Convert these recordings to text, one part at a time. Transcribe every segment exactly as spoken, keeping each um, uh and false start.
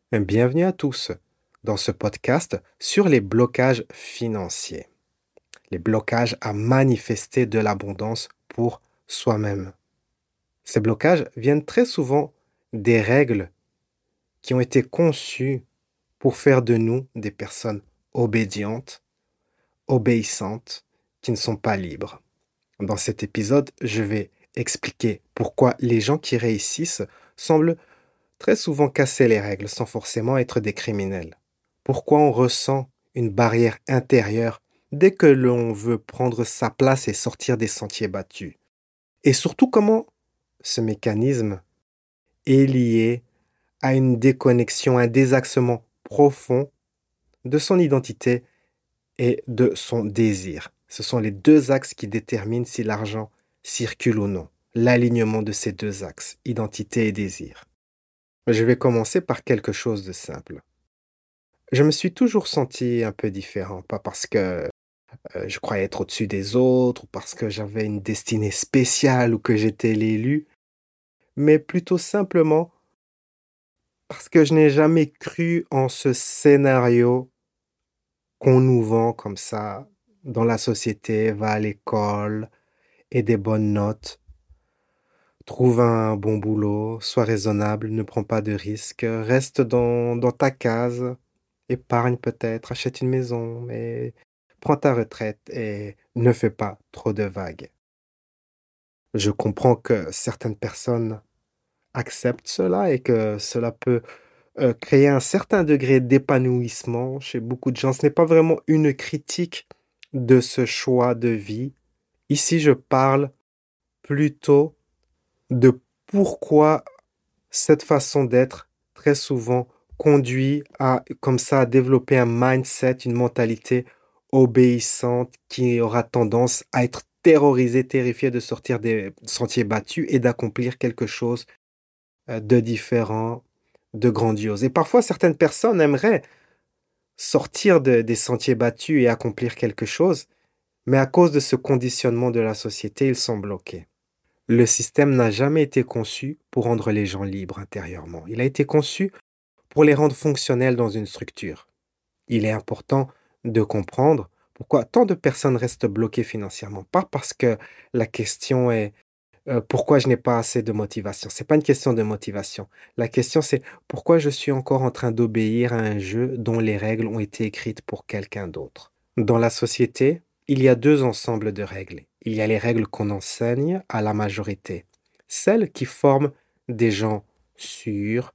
Bienvenue à tous dans ce podcast sur les blocages financiers. Les blocages à manifester de l'abondance pour soi-même. Ces blocages viennent très souvent des règles qui ont été conçues pour faire de nous des personnes obédientes, obéissantes, qui ne sont pas libres. Dans cet épisode, je vais expliquer pourquoi les gens qui réussissent semblent très souvent casser les règles sans forcément être des criminels. Pourquoi on ressent une barrière intérieure dès que l'on veut prendre sa place et sortir des sentiers battus. Et surtout comment ce mécanisme est lié à une déconnexion, un désaxement profond de son identité et de son désir. Ce sont les deux axes qui déterminent si l'argent circule ou non. L'alignement de ces deux axes, identité et désir. Je vais commencer par quelque chose de simple. Je me suis toujours senti un peu différent, pas parce que euh, je croyais être au-dessus des autres, ou parce que j'avais une destinée spéciale ou que j'étais l'élu, mais plutôt simplement parce que je n'ai jamais cru en ce scénario qu'on nous vend comme ça dans la société, va à l'école, ait des bonnes notes, trouve un bon boulot, sois raisonnable, ne prends pas de risques, reste dans, dans ta case, épargne peut-être, achète une maison, mais prends ta retraite et ne fais pas trop de vagues. Je comprends que certaines personnes acceptent cela et que cela peut euh, créer un certain degré d'épanouissement chez beaucoup de gens. Ce n'est pas vraiment une critique de ce choix de vie. Ici, je parle plutôt de pourquoi cette façon d'être très souvent conduit à, comme ça, à développer un mindset, une mentalité obéissante qui aura tendance à être terrorisée, terrifiée de sortir des sentiers battus et d'accomplir quelque chose euh, de différent, de grandiose. Et parfois, certaines personnes aimeraient sortir de- des sentiers battus et accomplir quelque chose, mais à cause de ce conditionnement de la société, ils sont bloqués. Le système n'a jamais été conçu pour rendre les gens libres intérieurement. Il a été conçu pour les rendre fonctionnels dans une structure. Il est important de comprendre pourquoi tant de personnes restent bloquées financièrement. Pas parce que la question est euh, pourquoi je n'ai pas assez de motivation. C'est pas une question de motivation. La question c'est pourquoi je suis encore en train d'obéir à un jeu dont les règles ont été écrites pour quelqu'un d'autre. Dans la société, il y a deux ensembles de règles. Il y a les règles qu'on enseigne à la majorité, celles qui forment des gens sûrs,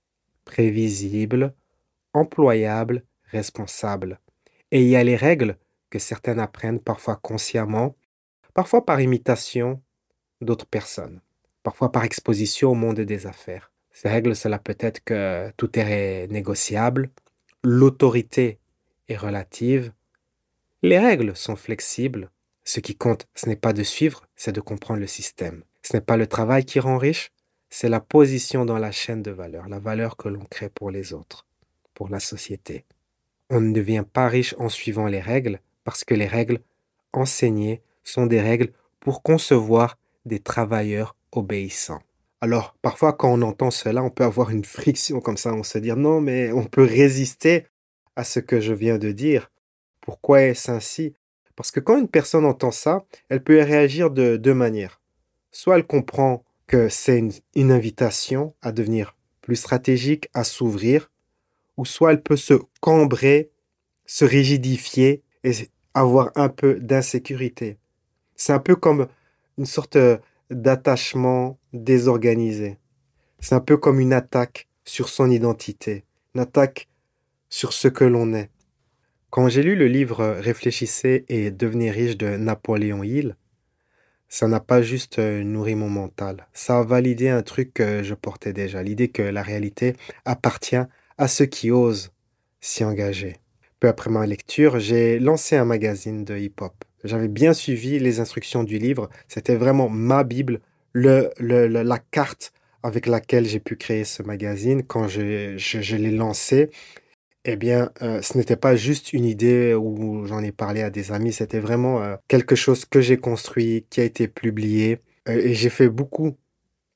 prévisibles, employables, responsables. Et il y a les règles que certains apprennent parfois consciemment, parfois par imitation d'autres personnes, parfois par exposition au monde des affaires. Ces règles, cela peut être que tout est négociable, l'autorité est relative, les règles sont flexibles. Ce qui compte, ce n'est pas de suivre, c'est de comprendre le système. Ce n'est pas le travail qui rend riche, c'est la position dans la chaîne de valeur, la valeur que l'on crée pour les autres, pour la société. On ne devient pas riche en suivant les règles parce que les règles enseignées sont des règles pour concevoir des travailleurs obéissants. Alors, parfois, quand on entend cela, on peut avoir une friction comme ça, on se dit non, mais on peut résister à ce que je viens de dire. Pourquoi est-ce ainsi? Parce que quand une personne entend ça, elle peut réagir de deux manières. Soit elle comprend que c'est une, une invitation à devenir plus stratégique, à s'ouvrir, ou soit elle peut se cambrer, se rigidifier et avoir un peu d'insécurité. C'est un peu comme une sorte euh, d'attachement désorganisé. C'est un peu comme une attaque sur son identité, une attaque sur ce que l'on est. Quand j'ai lu le livre Réfléchissez et devenez riche de Napoléon Hill, ça n'a pas juste euh, nourri mon mental. Ça a validé un truc que je portais déjà, l'idée que la réalité appartient à ceux qui osent s'y engager. Peu après ma lecture, j'ai lancé un magazine de hip-hop. J'avais bien suivi les instructions du livre. C'était vraiment ma Bible, le, le- le- la carte avec laquelle j'ai pu créer ce magazine. Quand je, je, je l'ai lancé, eh bien, euh, ce n'était pas juste une idée où j'en ai parlé à des amis, c'était vraiment euh, quelque chose que j'ai construit, qui a été publié. Euh, et j'ai fait beaucoup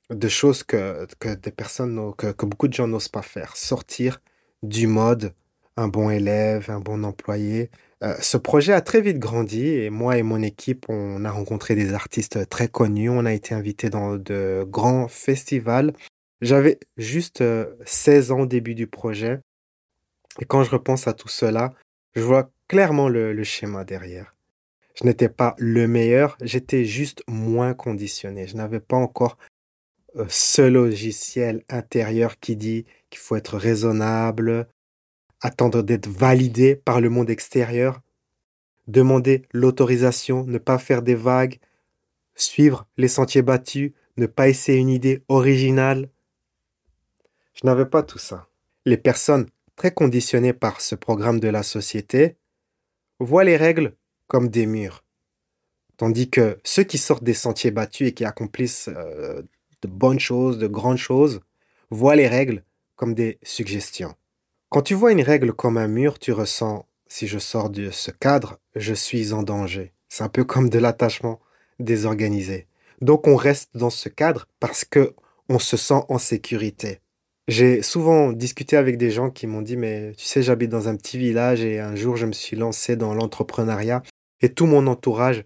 de choses que, que des personnes, n'o- que, que beaucoup de gens n'osent pas faire. Sortir du mode un bon élève, un bon employé. Euh, ce projet a très vite grandi et moi et mon équipe, on a rencontré des artistes très connus. On a été invités dans de grands festivals. J'avais juste euh, seize ans au début du projet et quand je repense à tout cela, je vois clairement le, le schéma derrière. Je n'étais pas le meilleur, j'étais juste moins conditionné. Je n'avais pas encore euh, ce logiciel intérieur qui dit qu'il faut être raisonnable, attendre d'être validé par le monde extérieur, demander l'autorisation, ne pas faire des vagues, suivre les sentiers battus, ne pas essayer une idée originale. Je n'avais pas tout ça. Les personnes très conditionnées par ce programme de la société voient les règles comme des murs, tandis que ceux qui sortent des sentiers battus et qui accomplissent euh, de bonnes choses, de grandes choses, voient les règles comme des suggestions. Quand tu vois une règle comme un mur, tu ressens, si je sors de ce cadre, je suis en danger. C'est un peu comme de l'attachement désorganisé. Donc on reste dans ce cadre parce que on se sent en sécurité. J'ai souvent discuté avec des gens qui m'ont dit, mais tu sais, j'habite dans un petit village et un jour je me suis lancé dans l'entrepreneuriat et tout mon entourage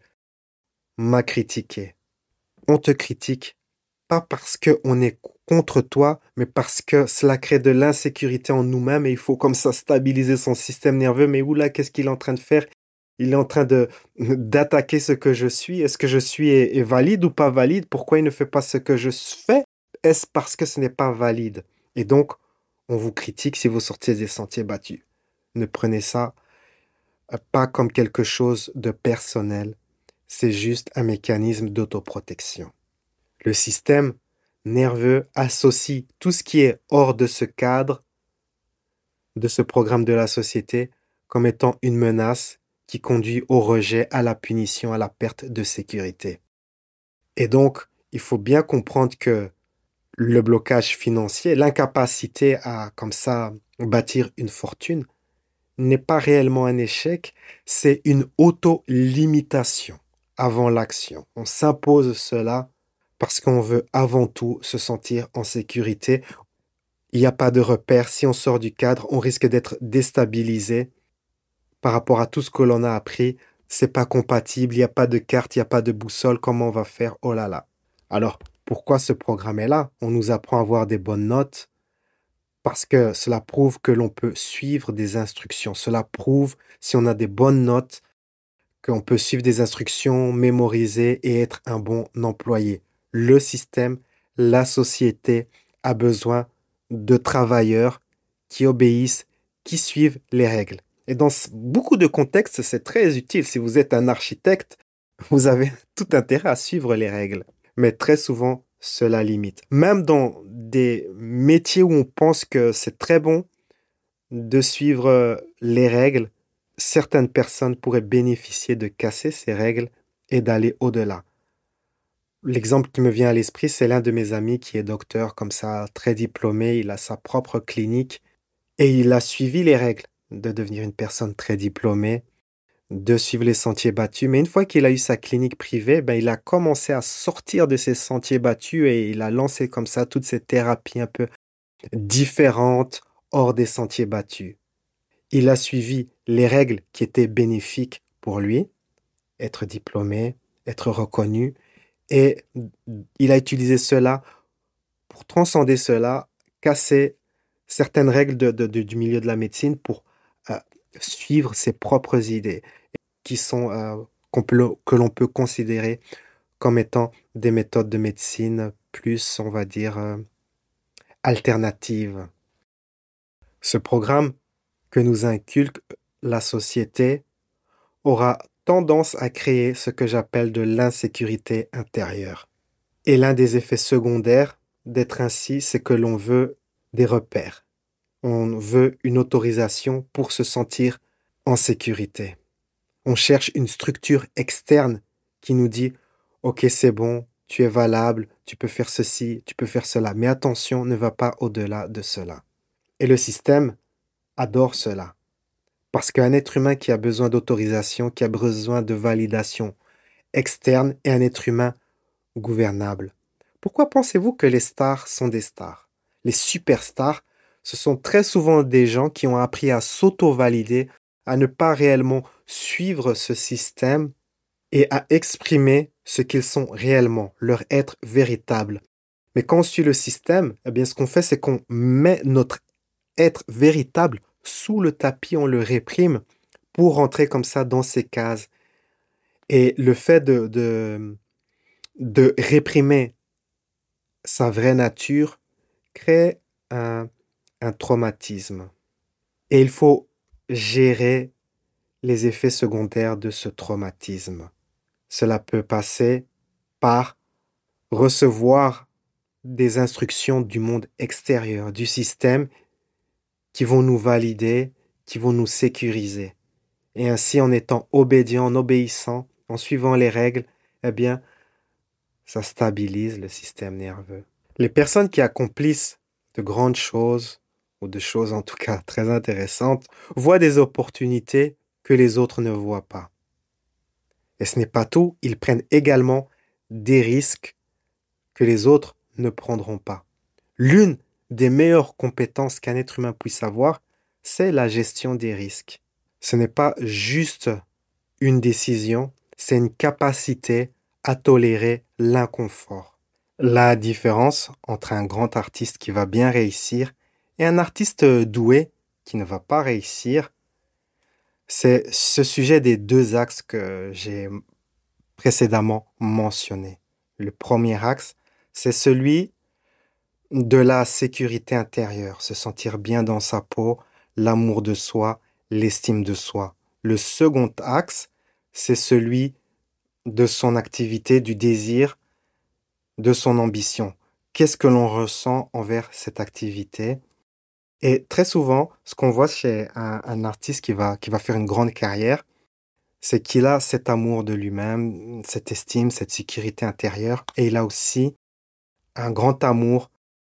m'a critiqué. On te critique pas parce qu'on est contre toi, mais parce que cela crée de l'insécurité en nous-mêmes et il faut comme ça stabiliser son système nerveux. Mais oula, qu'est-ce qu'il est en train de faire? Il est en train de d'attaquer ce que je suis. Est-ce que je suis est, est valide ou pas valide? Pourquoi il ne fait pas ce que je fais? Est-ce parce que ce n'est pas valide? Et donc, on vous critique si vous sortez des sentiers battus. Ne prenez ça euh, pas comme quelque chose de personnel. C'est juste un mécanisme d'autoprotection. Le système nerveux associe tout ce qui est hors de ce cadre, de ce programme de la société, comme étant une menace qui conduit au rejet, à la punition, à la perte de sécurité. Et donc, il faut bien comprendre que le blocage financier, l'incapacité à, comme ça, bâtir une fortune, n'est pas réellement un échec, c'est une auto-limitation avant l'action. On s'impose cela parce qu'on veut avant tout se sentir en sécurité. Il n'y a pas de repère. Si on sort du cadre, on risque d'être déstabilisé par rapport à tout ce que l'on a appris. C'est pas compatible, il n'y a pas de carte, il n'y a pas de boussole. Comment on va faire? Oh là là. Alors, pourquoi ce programme est là? On nous apprend à avoir des bonnes notes parce que cela prouve que l'on peut suivre des instructions. Cela prouve, si on a des bonnes notes, qu'on peut suivre des instructions, mémoriser et être un bon employé. Le système, la société a besoin de travailleurs qui obéissent, qui suivent les règles. Et dans beaucoup de contextes, c'est très utile. Si vous êtes un architecte, vous avez tout intérêt à suivre les règles. Mais très souvent, cela limite. Même dans des métiers où on pense que c'est très bon de suivre les règles, certaines personnes pourraient bénéficier de casser ces règles et d'aller au-delà. L'exemple qui me vient à l'esprit, c'est l'un de mes amis qui est docteur, comme ça, très diplômé, il a sa propre clinique et il a suivi les règles de devenir une personne très diplômée, de suivre les sentiers battus. Mais une fois qu'il a eu sa clinique privée, ben, il a commencé à sortir de ces sentiers battus et il a lancé comme ça toutes ces thérapies un peu différentes hors des sentiers battus. Il a suivi les règles qui étaient bénéfiques pour lui, être diplômé, être reconnu, et il a utilisé cela pour transcender cela, casser certaines règles de- de- de- du milieu de la médecine pour euh, suivre ses propres idées, qui sont euh, qu'on peut- que l'on peut considérer comme étant des méthodes de médecine plus, on va dire, euh, alternatives. Ce programme que nous inculque la société aura tendance à créer ce que j'appelle de l'insécurité intérieure. Et l'un des effets secondaires d'être ainsi, c'est que l'on veut des repères. On veut une autorisation pour se sentir en sécurité. On cherche une structure externe qui nous dit, OK, c'est bon, tu es valable, tu peux faire ceci, tu peux faire cela. Mais attention, ne va pas au-delà de cela. Et le système adore cela. Parce qu'un être humain qui a besoin d'autorisation, qui a besoin de validation externe, est un être humain gouvernable. Pourquoi pensez-vous que les stars sont des stars? Les superstars, ce sont très souvent des gens qui ont appris à s'auto-valider, à ne pas réellement suivre ce système et à exprimer ce qu'ils sont réellement, leur être véritable. Mais quand on suit le système, eh bien, ce qu'on fait, c'est qu'on met notre être véritable sous le tapis, on le réprime pour rentrer comme ça dans ces cases. Et le fait de, de, de réprimer sa vraie nature crée un, un traumatisme. Et il faut gérer les effets secondaires de ce traumatisme. Cela peut passer par recevoir des instructions du monde extérieur, du système, qui vont nous valider, qui vont nous sécuriser. Et ainsi, en étant obédients, en obéissant, en suivant les règles, eh bien, ça stabilise le système nerveux. Les personnes qui accomplissent de grandes choses, ou de choses en tout cas très intéressantes, voient des opportunités que les autres ne voient pas. Et ce n'est pas tout, ils prennent également des risques que les autres ne prendront pas. L'une des meilleures compétences qu'un être humain puisse avoir, c'est la gestion des risques. Ce n'est pas juste une décision, c'est une capacité à tolérer l'inconfort. La différence entre un grand artiste qui va bien réussir et un artiste doué qui ne va pas réussir, c'est ce sujet des deux axes que j'ai précédemment mentionnés. Le premier axe, c'est celui de la sécurité intérieure, se sentir bien dans sa peau, l'amour de soi, l'estime de soi. Le second axe, c'est celui de son activité, du désir, de son ambition. Qu'est-ce que l'on ressent envers cette activité? Et très souvent, ce qu'on voit chez un, un artiste qui va, qui va faire une grande carrière, c'est qu'il a cet amour de lui-même, cette estime, cette sécurité intérieure, et il a aussi un grand amour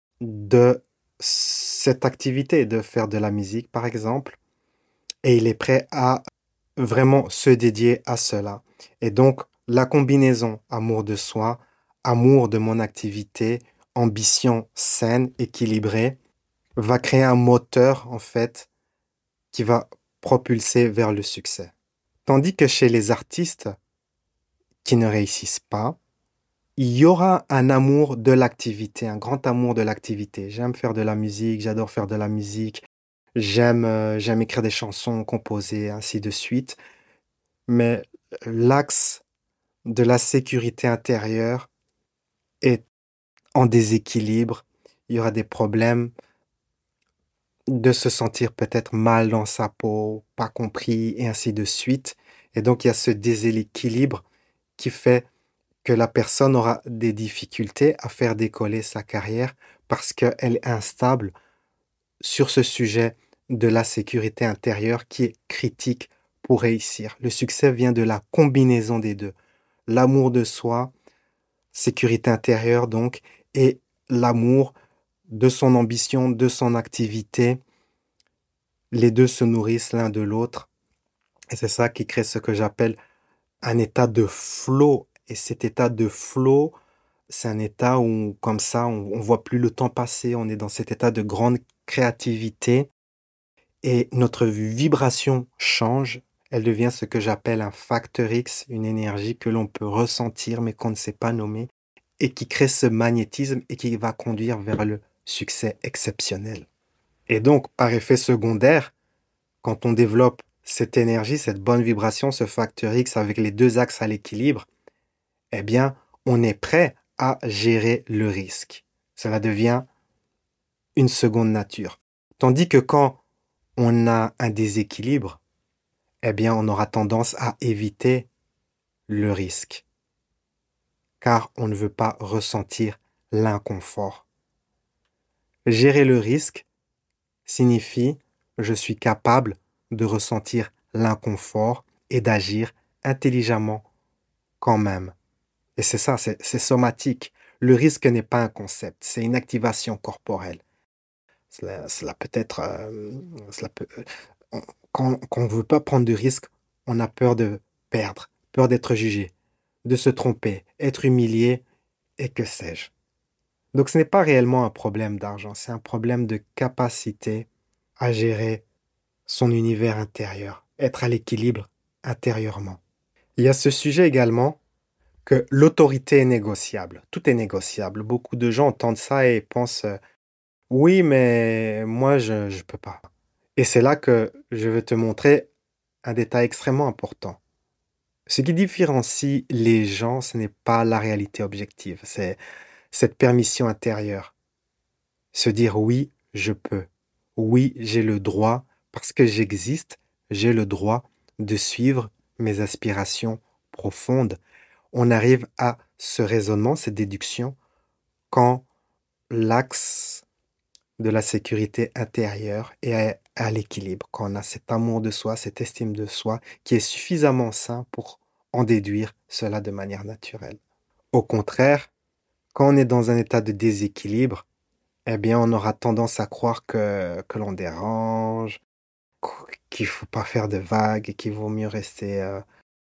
de cette activité, de faire de la musique, par exemple, et il est prêt à vraiment se dédier à cela. Et donc, la combinaison amour de soi, amour de mon activité, ambition saine, équilibrée, va créer un moteur, en fait, qui va propulser vers le succès. Tandis que chez les artistes qui ne réussissent pas, il y aura un amour de l'activité, un grand amour de l'activité. J'aime faire de la musique, j'adore faire de la musique, j'aime euh, j'aime écrire des chansons, composer, ainsi de suite. Mais l'axe de la sécurité intérieure est en déséquilibre. Il y aura des problèmes de se sentir peut-être mal dans sa peau, pas compris, et ainsi de suite. Et donc, il y a ce déséquilibre qui fait que la personne aura des difficultés à faire décoller sa carrière parce qu'elle est instable sur ce sujet de la sécurité intérieure qui est critique pour réussir. Le succès vient de la combinaison des deux. L'amour de soi, sécurité intérieure donc, et l'amour de son ambition, de son activité. Les deux se nourrissent l'un de l'autre. Et c'est ça qui crée ce que j'appelle un état de flow. Et cet état de flow, c'est un état où, comme ça, on ne voit plus le temps passer. On est dans cet état de grande créativité. Et notre vibration change. Elle devient ce que j'appelle un facteur X, une énergie que l'on peut ressentir mais qu'on ne sait pas nommer et qui crée ce magnétisme et qui va conduire vers le succès exceptionnel. Et donc, par effet secondaire, quand on développe cette énergie, cette bonne vibration, ce facteur X avec les deux axes à l'équilibre, eh bien, on est prêt à gérer le risque. Cela devient une seconde nature. Tandis que quand on a un déséquilibre, eh bien, on aura tendance à éviter le risque, car on ne veut pas ressentir l'inconfort. Gérer le risque signifie je suis capable de ressentir l'inconfort et d'agir intelligemment quand même. Et c'est ça, c'est, c'est somatique. Le risque n'est pas un concept, c'est une activation corporelle. Cela, cela peut être... euh, cela peut, on- quand, quand on ne veut pas prendre de risque, on a peur de perdre, peur d'être jugé, de se tromper, être humilié, et que sais-je. Donc ce n'est pas réellement un problème d'argent, c'est un problème de capacité à gérer son univers intérieur, être à l'équilibre intérieurement. Il y a ce sujet également que l'autorité est négociable. Tout est négociable. Beaucoup de gens entendent ça et pensent euh, oui, mais moi, je ne peux pas. Et c'est là que je veux te montrer un détail extrêmement important. Ce qui différencie les gens, ce n'est pas la réalité objective, c'est cette permission intérieure. Se dire oui, je peux. Oui, j'ai le droit, parce que j'existe, j'ai le droit de suivre mes aspirations profondes. On arrive à ce raisonnement, cette déduction, quand l'axe de la sécurité intérieure est à, à l'équilibre, quand on a cet amour de soi, cette estime de soi qui est suffisamment sain pour en déduire cela de manière naturelle. Au contraire, quand on est dans un état de déséquilibre, eh bien, on aura tendance à croire que, que l'on dérange, qu'il faut pas faire de vagues et qu'il vaut mieux rester euh,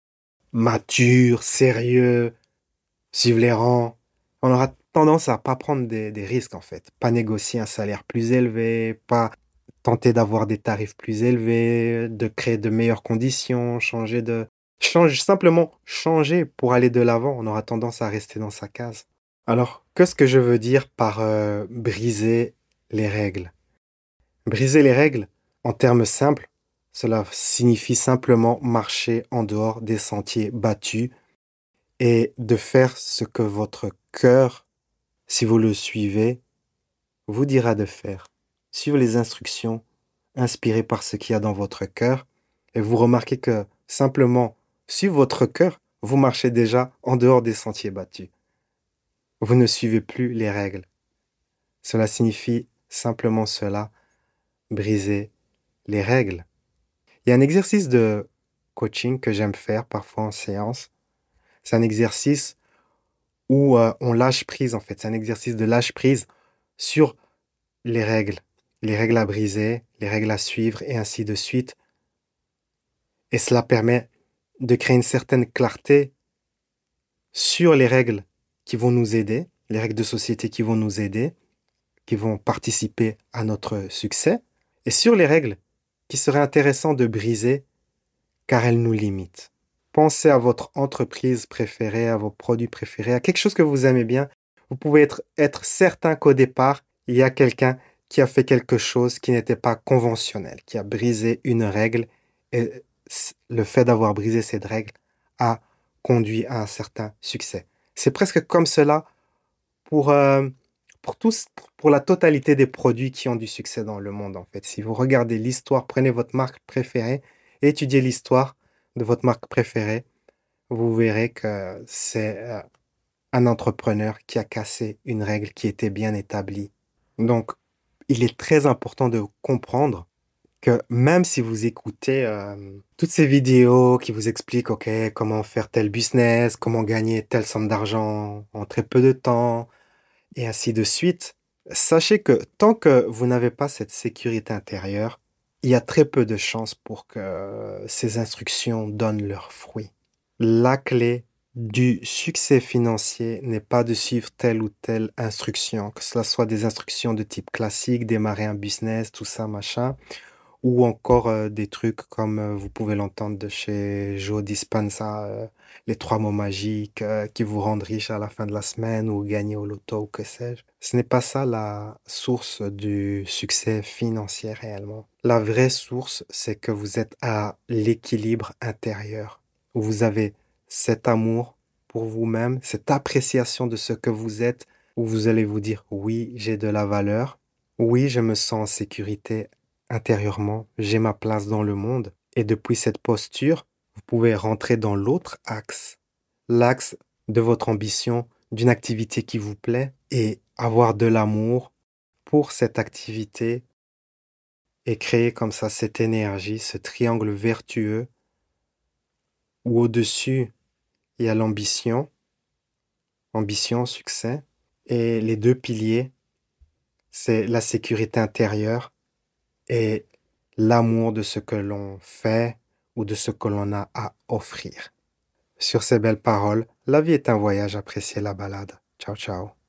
mature, sérieux, suivre les rangs. On aura tendance à pas prendre des, des risques, en fait. Pas négocier un salaire plus élevé, pas tenter d'avoir des tarifs plus élevés, de créer de meilleures conditions, changer de... Change, simplement changer pour aller de l'avant. On aura tendance à rester dans sa case. Alors, qu'est-ce que je veux dire par euh, briser les règles? Briser les règles, en termes simples, cela signifie simplement marcher en dehors des sentiers battus et de faire ce que votre cœur, si vous le suivez, vous dira de faire. Suivez les instructions inspirées par ce qu'il y a dans votre cœur et vous remarquez que simplement suivre votre cœur, vous marchez déjà en dehors des sentiers battus. Vous ne suivez plus les règles. Cela signifie simplement cela, briser les règles. Il y a un exercice de coaching que j'aime faire parfois en séance. C'est un exercice où euh, on lâche prise en fait. C'est un exercice de lâche prise sur les règles. Les règles à briser, les règles à suivre et ainsi de suite. Et cela permet de créer une certaine clarté sur les règles qui vont nous aider, les règles de société qui vont nous aider, qui vont participer à notre succès, et sur les règles qui seraient intéressantes de briser car elles nous limitent. Pensez à votre entreprise préférée, à vos produits préférés, à quelque chose que vous aimez bien. Vous pouvez être, être certain qu'au départ, il y a quelqu'un qui a fait quelque chose qui n'était pas conventionnel, qui a brisé une règle et le fait d'avoir brisé cette règle a conduit à un certain succès. C'est presque comme cela pour, euh, pour tous, pour la totalité des produits qui ont du succès dans le monde, en fait. Si vous regardez l'histoire, prenez votre marque préférée et étudiez l'histoire de votre marque préférée, vous verrez que c'est euh, un entrepreneur qui a cassé une règle qui était bien établie. Donc, il est très important de comprendre que même si vous écoutez euh, toutes ces vidéos qui vous expliquent ok, comment faire tel business, comment gagner telle somme d'argent en très peu de temps, et ainsi de suite, sachez que tant que vous n'avez pas cette sécurité intérieure, il y a très peu de chances pour que ces instructions donnent leurs fruits. La clé du succès financier n'est pas de suivre telle ou telle instruction, que ce soit des instructions de type classique, démarrer un business, tout ça, machin, ou encore euh, des trucs comme euh, vous pouvez l'entendre de chez Joe Dispenza, euh, les trois mots magiques euh, qui vous rendent riche à la fin de la semaine ou gagner au loto ou que sais-je. Ce n'est pas ça la source du succès financier réellement. La vraie source, c'est que vous êtes à l'équilibre intérieur, où vous avez cet amour pour vous-même, cette appréciation de ce que vous êtes, où vous allez vous dire oui, j'ai de la valeur, oui, je me sens en sécurité intérieurement, j'ai ma place dans le monde. Et depuis cette posture, vous pouvez rentrer dans l'autre axe, l'axe de votre ambition, d'une activité qui vous plaît et avoir de l'amour pour cette activité et créer comme ça cette énergie, ce triangle vertueux où au-dessus, il y a l'ambition, ambition, succès, et les deux piliers, c'est la sécurité intérieure et l'amour de ce que l'on fait ou de ce que l'on a à offrir. Sur ces belles paroles, la vie est un voyage, appréciez la balade. Ciao, ciao.